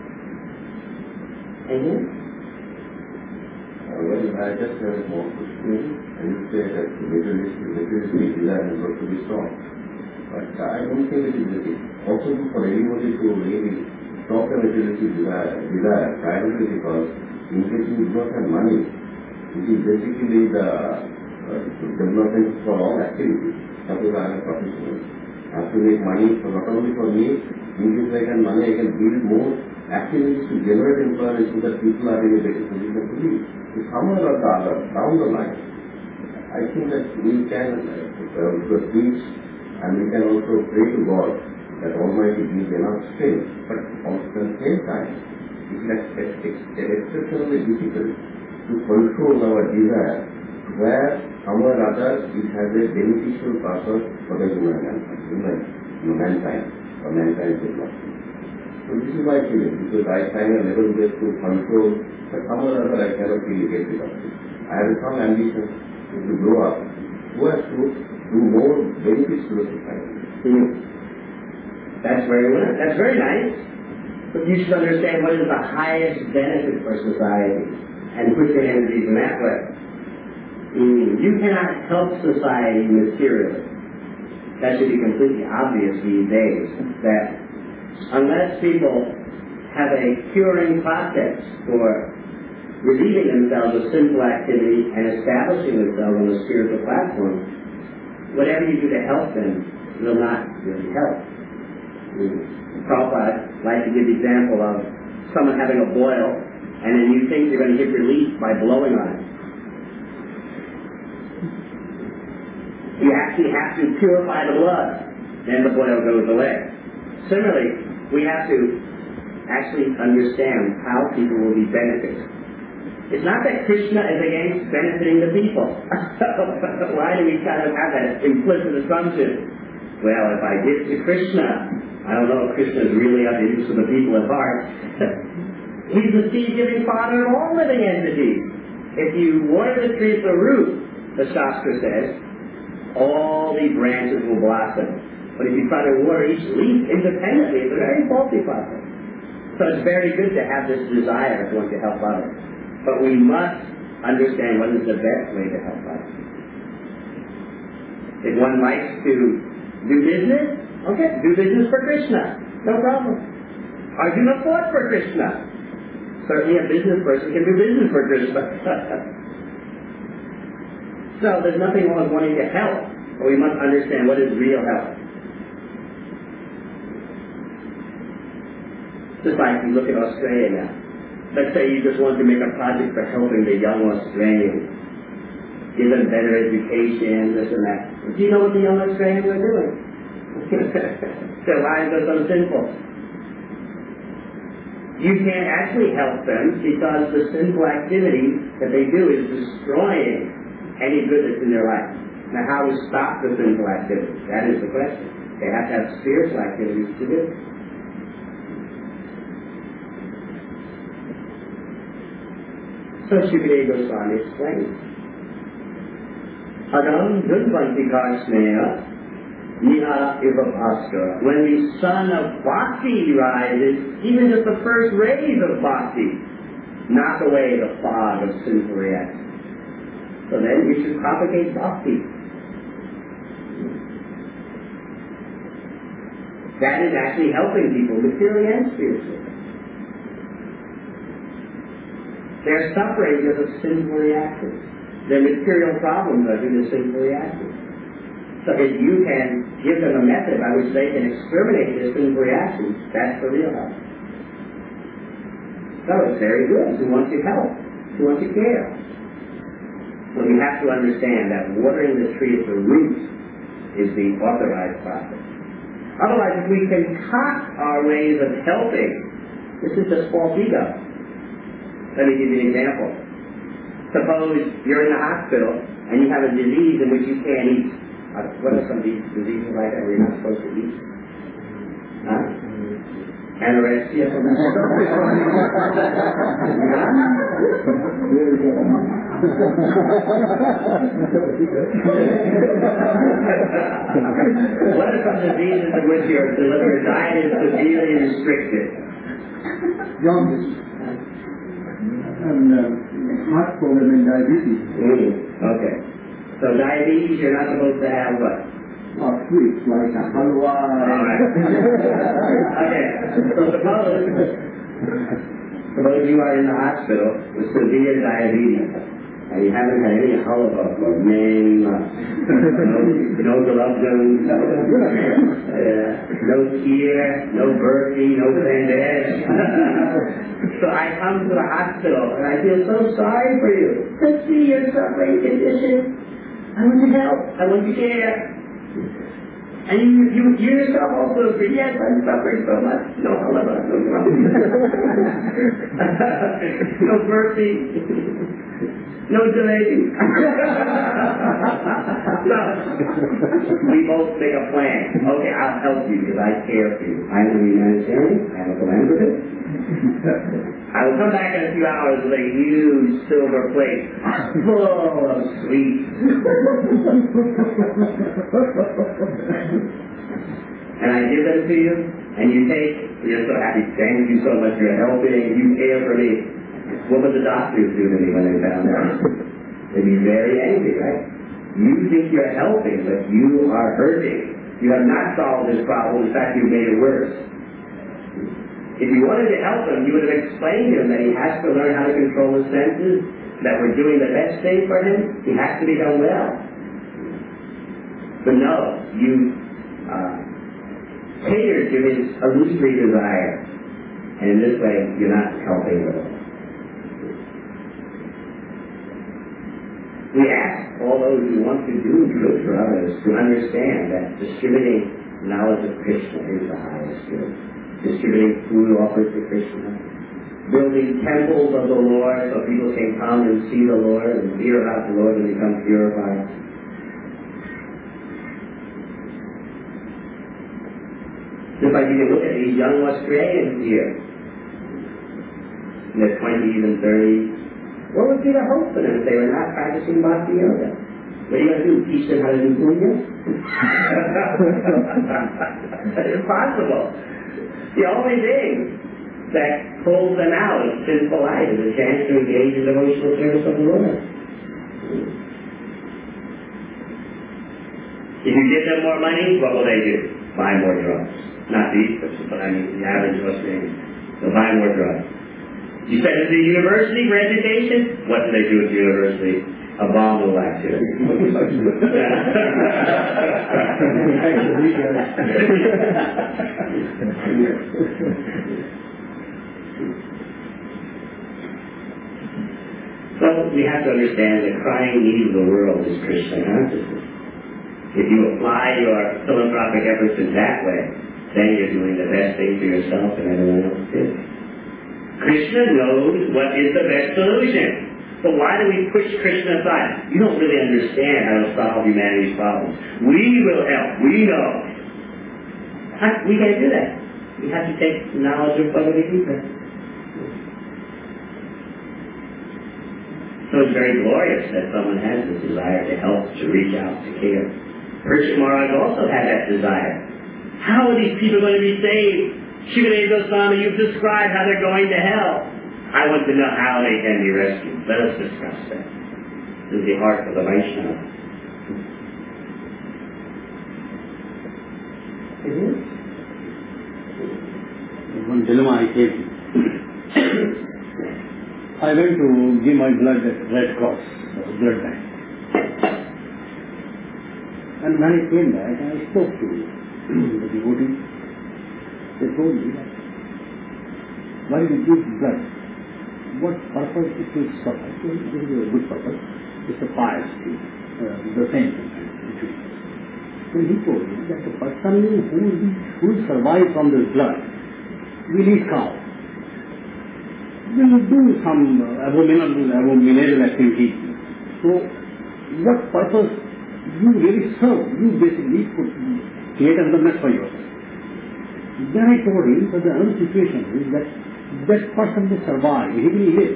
Amen? Well, I just have a small question. And you say that materialistic desire is got to be strong. But I don't think it is possible for anybody to really stop the materialistic desire primarily because in case you do not have money, it is basically the development for all activities. Suppose I am a professional. I have to make money for not only for me, in case I can money, I can build more activities to generate employment so that people are in a better position to live. So somewhere or the other, down the line, I think that we can preach and we can also pray to God that Almighty gives enough strength, but also at the same time, it is exceptionally difficult to control our desire where somewhere or other it has a beneficial purpose for the mankind's development. So this is my feeling, because I find a level best to control, but somewhere or other I cannot really get rid of it. I have some ambition to grow up, who has to do more benefits to the society. That's very nice. But you should understand what is the highest benefit for society and put your energies in that way. You cannot help society materially. That should be completely obvious these days, that unless people have a curing process for relieving themselves of sinful activity and establishing themselves on a spiritual platform, whatever you do to help them will not really help. Prabhupada likes to give the example of someone having a boil, and then you think you're going to get relief by blowing on it. You actually have to purify the blood, then the boil goes away. Similarly, we have to actually understand how people will be benefited. It's not that Krishna is against benefiting the people. Why do we kind of have that implicit assumption? Well, if I give to Krishna, I don't know if Krishna is really up to use for the people at heart. He's the seed-giving father of all living entities. If you water the tree at the root, the Shastra says, all the branches will blossom. But if you try to water each leaf independently, it's a very faulty process. So it's very good to have this desire of wanting to help others. But we must understand what is the best way to help others. If one likes to do business, okay, do business for Krishna. No problem. Arjuna fought for Krishna. Certainly a business person can do business for Krishna. So there's nothing wrong with wanting to help, but we must understand what is real help. Just like you look at Australia now. Let's say you just want to make a project for helping the young Australians. Give them better education, this and that. Do you know what the young Australians are doing? Their lives are so simple. You can't actually help them because the sinful activity that they do is destroying any good that's in their life. Now, how to stop the sinful activity? That is the question. They have to have spiritual activities to do. So Shukadeva Goswami explains. Adam Dhunvanti Karsneya Niha Iva Bhaskara. When the sun of bhakti rises, even just the first rays of bhakti knock away the fog of sinful reaction. So then you should propagate bhakti. That is actually helping people materially and spiritually. They're suffering because of sinful reactions. Their material problems are due to sinful reactions. So if you can give them a method by which they can exterminate their sinful reactions, that's the real help. So it's very good. We want to help. We want to care. Well, you have to understand that watering the tree at the root is the authorized process. Otherwise, if we concoct our ways of helping, this is just false ego. Let me give you an example. Suppose you're in the hospital and you have a disease in which you can't eat. What are some diseases like that where you're not supposed to eat? Huh? Anorexia from the What are some diseases in which your diet is severely restricted? Jaundice. And heart problem and diabetes. Okay. So diabetes, you're not supposed to have what? Sweets like a halwa. All right. Okay. So suppose you are in the hospital with severe diabetes and you haven't had any halwa for many months. No galabdum, no kheer, no burfi, no bandesh. So I come to the hospital and I feel so sorry for you. Let's see your suffering condition. I want to help. I want to care. And you yourself also agree, yes, I'm suffering so much. No halwa, no grumpy. No burfi. No jalebi. So, we both make a plan. Okay, I'll help you because I care for you. I'm a humanitarian. I'm a philanthropist. I will come back in a few hours with a huge silver plate full of sweets. And I give them to you, and you take, you're so happy, thank you so much, you're helping, you care for me. What would the doctors do to me when they found out? They'd be very angry, right? You think you're helping, but you are hurting. You have not solved this problem, in fact, you've made it worse. If you wanted to help him, you would have explained to him that he has to learn how to control his senses, that we're doing the best thing for him, he has to become well. But no, you cater to his illusory desire, and in this way, you're not helping at all. We ask all those who want to do good for others to understand that distributing knowledge of Krishna is the highest good. Distributing food offered to Krishna, building temples of the Lord so people can come and see the Lord and hear about the Lord and become purified. Just like you can look at these young Australians here, in their 20s and 30s. What would be the hope for them if they were not practicing Bhakti Yoga? What are you going to do? Teach them how to do punya? That's impossible. The only thing that pulls them out of sinful life is a chance to engage in devotional service of the Lord. If you give them more money, what will they do? Buy more drugs. Not these persons, but I mean the average Australian. They'll buy more drugs. You send them to university for education? What do they do at the university? Abominable activity. So we have to understand the crying need of the world is Krishna consciousness. If you apply your philanthropic efforts in that way, then you're doing the best thing for yourself and everyone else too. Krishna knows what is the best solution. So why do we push Krishna aside? You don't really understand how to solve humanity's problems. We will help. We know. We can't do that. We have to take knowledge of Bhagavad Gita. So it's very glorious that someone has this desire to help, to reach out, to care. Parikshit Maharaj also had that desire. How are these people going to be saved? Shukadeva Goswami, you've described how they're going to hell. I want to know how they can be rescued. Let us discuss that. is the heart of the Vaishnava. One dilemma I came to. I went to give my blood at Red Cross, blood bank. And when I came back, I spoke to the devotees. They told me that why we give blood, what purpose it will serve. I told this is a good purpose. It's a pious thing, the same thing. Then he told me that the person who will survive from this blood will eat cow. They will do some abominable activity. So, what purpose you really serve? You basically create another mess for yourself. Then I told him that the other situation is that that person will survive, he will live.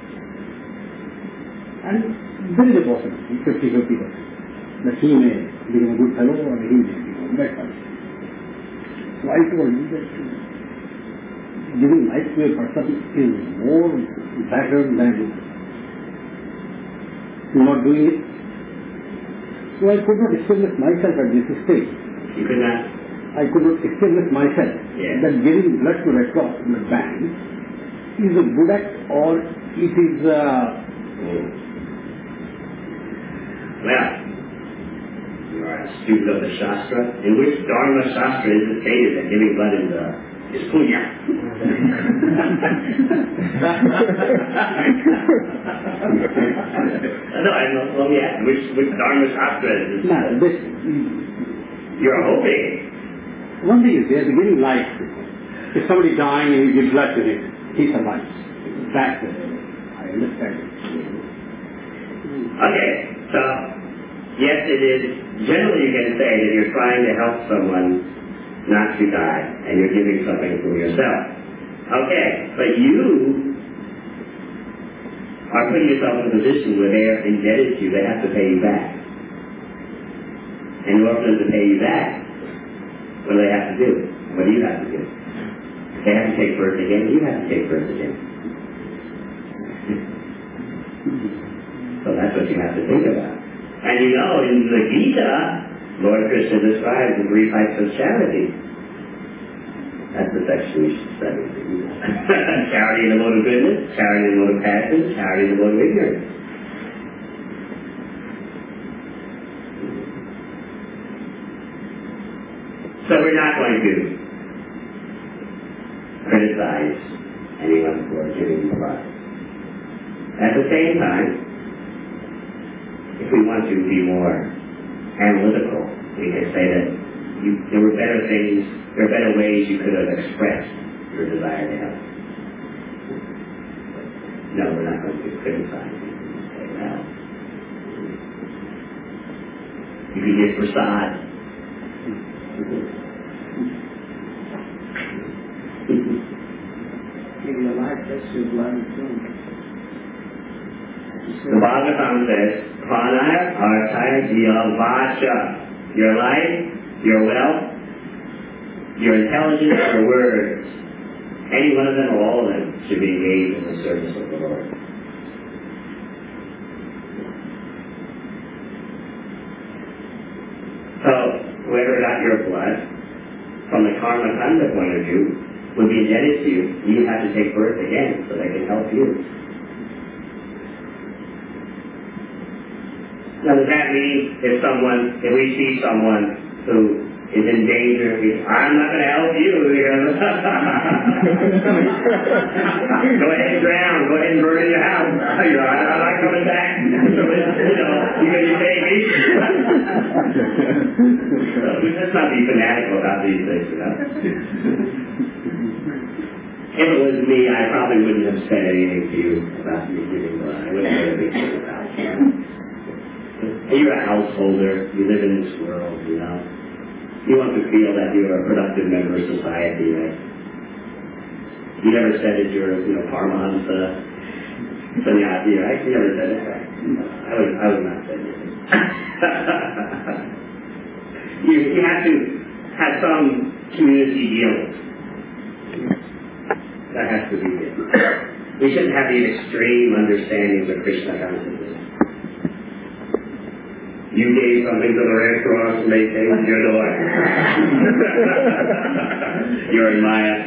And there is a possibility, 50-50%, that he may become a good fellow or he may become a bad fellow. So I told him that giving life to a person is more better than not doing it. So I could not establish myself at this stage. You could not? I could not establish myself that giving blood to Red Cross blood bank is a good act or it is Well, you are a student of the Shastra. In which Dharma Shastra is it stated that giving blood is punya? No, let me ask, which Dharma Shastra is this? No, this. You're hoping. One thing is, they are giving life. If somebody dying and you give blood to him, he survives. That's it. I understand it. Okay, so yes, it is. Generally, you can say that you're trying to help someone not to die, and you're giving something from yourself. Okay, but you are putting yourself in a position where they are indebted to you. They have to pay you back. And in order for them to pay you back, what do they have to do? What do you have to do? They have to take birth again. You have to take birth again. So that's what you have to think about. And you know, in the Gita, Lord Krishna describes the 3 types of charity. That's the section we should study. Charity in the mode of goodness, charity in the mode of passion, charity in the mode of ignorance. So we're not going to criticize anyone for giving blood. At the same time, if we want to be more analytical, we can say that there were better things, there are better ways you could have expressed your desire to help. No, we're not going to criticize you. Say, well, you can give prasad. In your life, that's your blood too. The Bhagavatam says, Pranaya Arthaya Jiya Vacha. Your life, your wealth, your intelligence, your words, any one of them or all of them should be engaged in the service of the Lord. So, whoever got your blood, from the karma kanda point of view, would be indebted to you. You have to take birth again so they can help you. Now, does that mean if we see someone who is in danger, I'm not going to help you. Go ahead and drown. Go ahead and burn in your house. I'm not coming back. You're going to pay me. Let's not be fanatical about these things, If it was me, I probably wouldn't have said anything to you about me giving blood. I wouldn't have been thinking about it. You're a householder. You live in this world, You want to feel that you're a productive member of society, right? You never said that you're, Paramahansa, sannyasi, right? You never said it, right? I would not say anything. You have to have some community dealings. That has to be it. We shouldn't have these extreme understandings of Krishna consciousness. You gave something to the Red Cross and they came to your door. You're in Maya.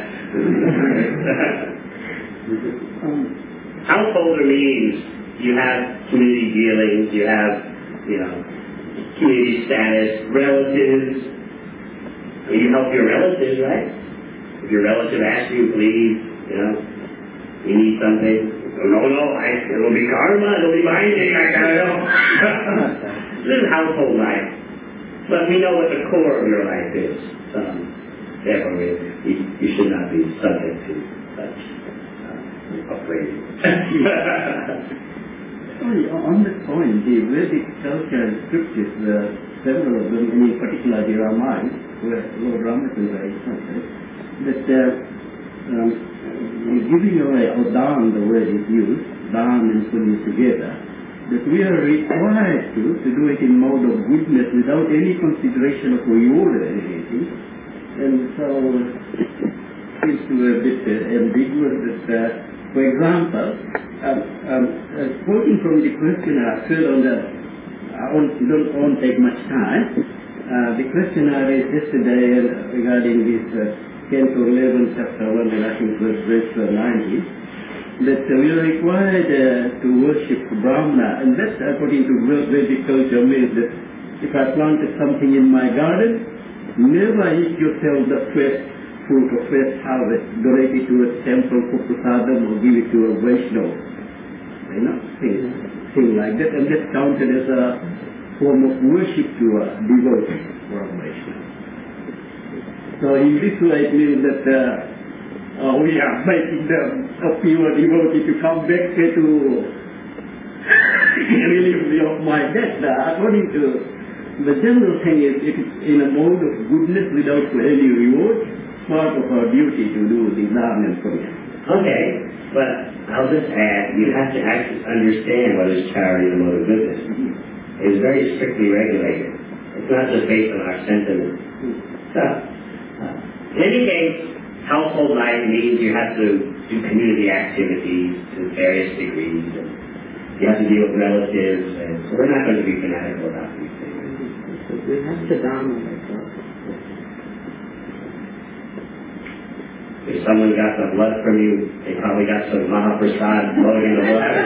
Householder means you have community dealings, you have, community status, relatives. You help your relatives, right? If your relative asks you, please, you need something. No, it'll be karma, it'll be binding, I gotta know. This is household life. But we know what the core of your life is. Therefore, you should not be subject to such upbringing. On that point, the Vedic culture and scriptures, several of them, in particular the Ramayana, where Lord Ramachandra is concerned, that giving away, or dan, the word is used, dan and punya together, that we are required to do it in mode of goodness without any consideration of reward or anything. And so it seems to be a bit ambiguous that, for example, quoting from the questionnaire, I won't take much time. The questionnaire is yesterday regarding this Canto 11, Chapter 1, and I think verse 90. That we are required to worship Brahmana, and that, according to Vedic culture, means that if I planted something in my garden, never eat yourself the first fruit or first harvest, donate it to a temple for prasadam or give it to a Vaishnava. Thing like that, and that's counted as a form of worship to a devotee or a Vaishnava. So in this way, it means that we are making a pure devotee to come back to relieve me of my debt. According to the general thing is, it is in a mode of goodness without any reward, part of our duty to do the dharma and punya. Okay, but I'll just add, you have to actually understand what is charity and the mode of goodness. It is very strictly regulated. It's not just based on our sentiment. So, in any case, household life means you have to do community activities to various degrees, and you have to deal with relatives, and so we're not going to be fanatical about these things. We have to dominate. If someone got the blood from you, they probably got some Mahaprasad floating in the water.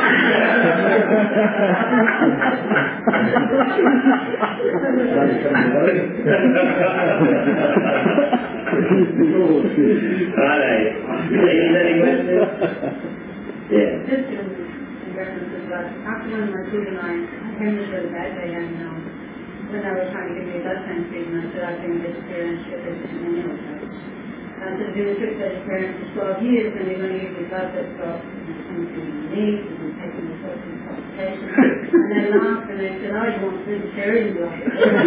All right. Any questions? Yeah. Just in reference to that, after one of my children and I came to the bad day, and when they were trying to give me a blood transfusion, I said I've been a vegetarian and shit vegetarian anyway. And so been a strict vegetarian for 12 years, and they're going to give me blood that's got something unique, and taking the social consultation. And they laughed and they said, oh, you want vegetarian blood?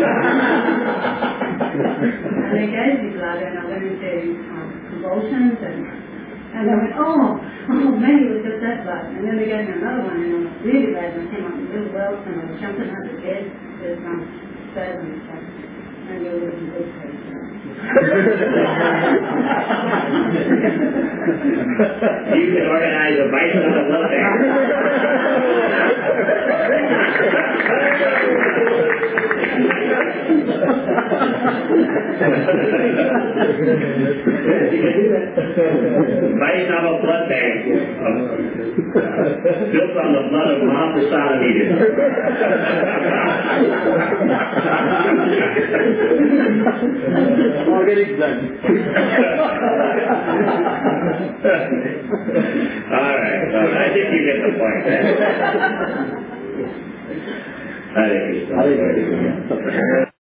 And they gave me blood, and I went into convulsions, and I went, oh, maybe it was just that blood. And then they gave me another one, and I was really bad, and I came up with little welts, and I was jumping out of bed with spasm and stuff. And they were looking good for each other. You can organize a bite on the blood bank. Vaishnava blood bank built on the blood of Mahaprasad eaters. Organic blood. All right. I think you get the point. Hare Krishna.